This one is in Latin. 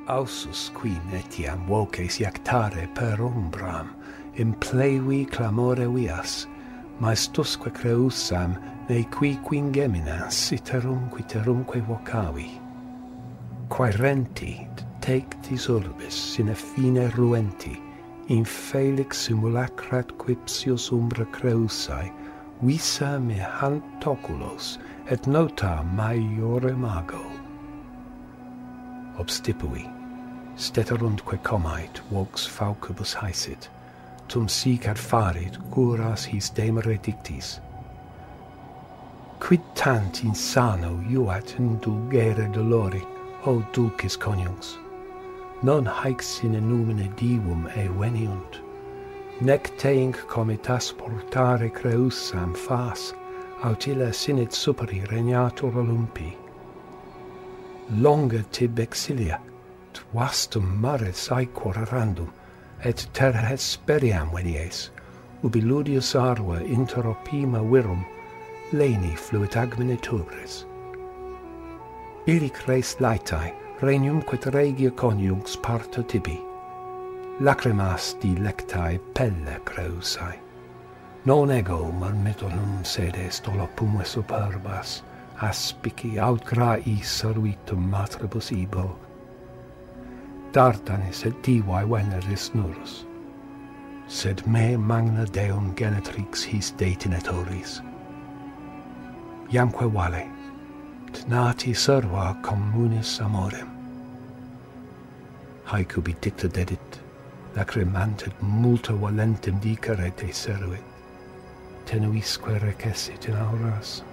Ausus quin etiam voces iactare per umbram, in plevi clamore vias, maestusque creusam ne qui quingeminans iterumque vocavi. Quae renti tectis urbis sine fine ruenti, in felix simulacrat quipsius umbra creusae, visa me hant oculos, et nota maiore mago. Obstipui, steteruntque comait, vox faucibus haesit, tum sic ad farit curas his demere dictis. Quid tant insano iuat indulgere dolori, o dulcis coniungs? Non haec sine numine divum veniunt, nec teinc comitas portare creusam fas, aut illa sinit superi regnatur Olympi. Longa tib exilia, vastum mares aequor randum, et ter Hesperiam venies, ubi ludius arva inter opima virum, leni fluit agmine tubris. Illic res laetae, regnum quet regia coniungs parto tibi, lacrimas dilectae pelle creusae. Non ego marmitonum sedes dolopum superbas, aspici aut grai servitum matribus ibo. Dardanis et divae veneris nurus, sed me magna deum genetrix his detinatoris. Iamque vale, nati serva communis amorem. Haec ubi dicta dedit, lacrimantet multa valentem dicere te servit, tenuisque recessit in auras.